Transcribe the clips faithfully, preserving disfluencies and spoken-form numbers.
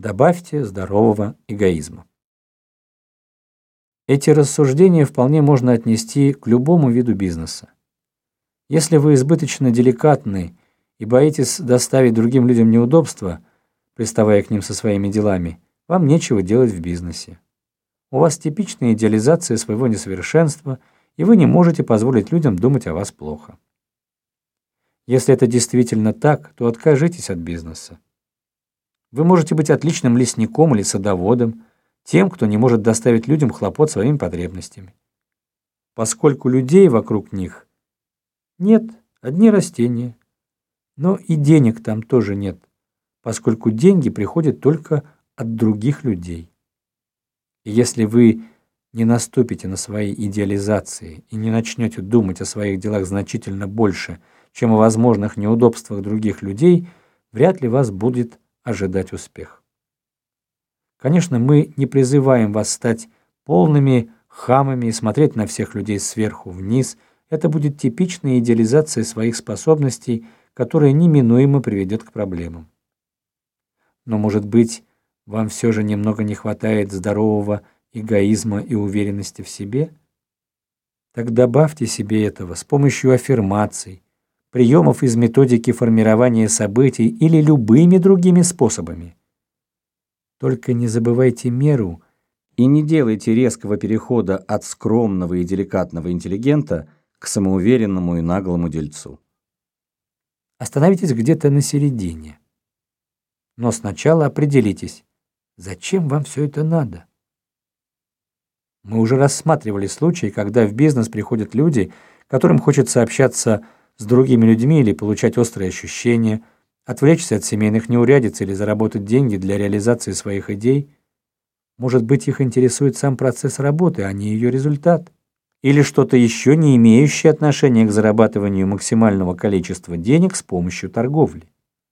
Добавьте здорового эгоизма. Эти рассуждения вполне можно отнести к любому виду бизнеса. Если вы избыточно деликатны и боитесь доставить другим людям неудобства, приставая к ним со своими делами, вам нечего делать в бизнесе. У вас типичная идеализация своего несовершенства, и вы не можете позволить людям думать о вас плохо. Если это действительно так, то откажитесь от бизнеса. Вы можете быть отличным лесником или садоводом, тем, кто не может доставить людям хлопот своими потребностями. Поскольку людей вокруг них нет, одни растения. Но и денег там тоже нет, поскольку деньги приходят только от других людей. И если вы не наступите на свои идеализации и не начнете думать о своих делах значительно больше, чем о возможных неудобствах других людей, вряд ли вас будет ожидать успех. Конечно, мы не призываем вас стать полными хамами и смотреть на всех людей сверху вниз. Это будет типичная идеализация своих способностей, которая неминуемо приведет к проблемам. Но, может быть, вам все же немного не хватает здорового эгоизма и уверенности в себе? Так добавьте себе этого с помощью аффирмаций, приемов из методики формирования событий или любыми другими способами. Только не забывайте меру и не делайте резкого перехода от скромного и деликатного интеллигента к самоуверенному и наглому дельцу. Остановитесь где-то на середине. Но сначала определитесь, зачем вам все это надо. Мы уже рассматривали случаи, когда в бизнес приходят люди, которым хочется общаться с другими людьми или получать острые ощущения, отвлечься от семейных неурядиц или заработать деньги для реализации своих идей. Может быть, их интересует сам процесс работы, а не ее результат. Или что-то еще, не имеющее отношения к зарабатыванию максимального количества денег с помощью торговли.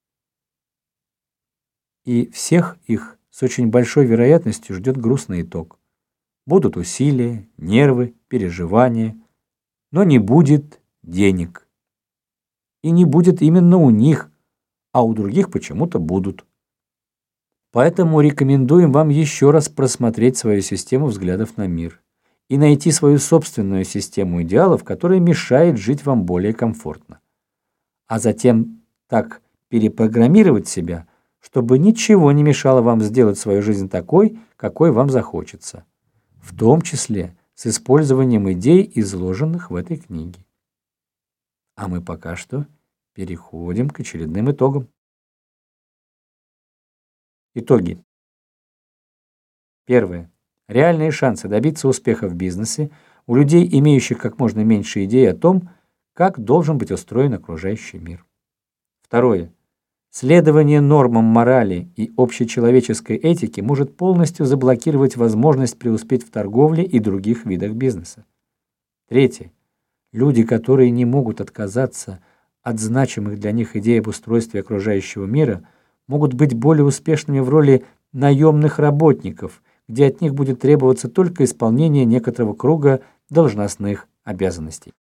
И всех их с очень большой вероятностью ждет грустный итог. Будут усилия, нервы, переживания, но не будет денег. И не будет именно у них, а у других почему-то будут. Поэтому рекомендуем вам еще раз просмотреть свою систему взглядов на мир и найти свою собственную систему идеалов, которая мешает жить вам более комфортно. А затем так перепрограммировать себя, чтобы ничего не мешало вам сделать свою жизнь такой, какой вам захочется, в том числе с использованием идей, изложенных в этой книге. А мы пока что переходим к очередным итогам. Итоги. Первое. Реальные шансы добиться успеха в бизнесе у людей, имеющих как можно меньше идей о том, как должен быть устроен окружающий мир. Второе. Следование нормам морали и общечеловеческой этики может полностью заблокировать возможность преуспеть в торговле и других видах бизнеса. Третье. Люди, которые не могут отказаться от значимых для них идей об устройстве окружающего мира, могут быть более успешными в роли наемных работников, где от них будет требоваться только исполнение некоторого круга должностных обязанностей.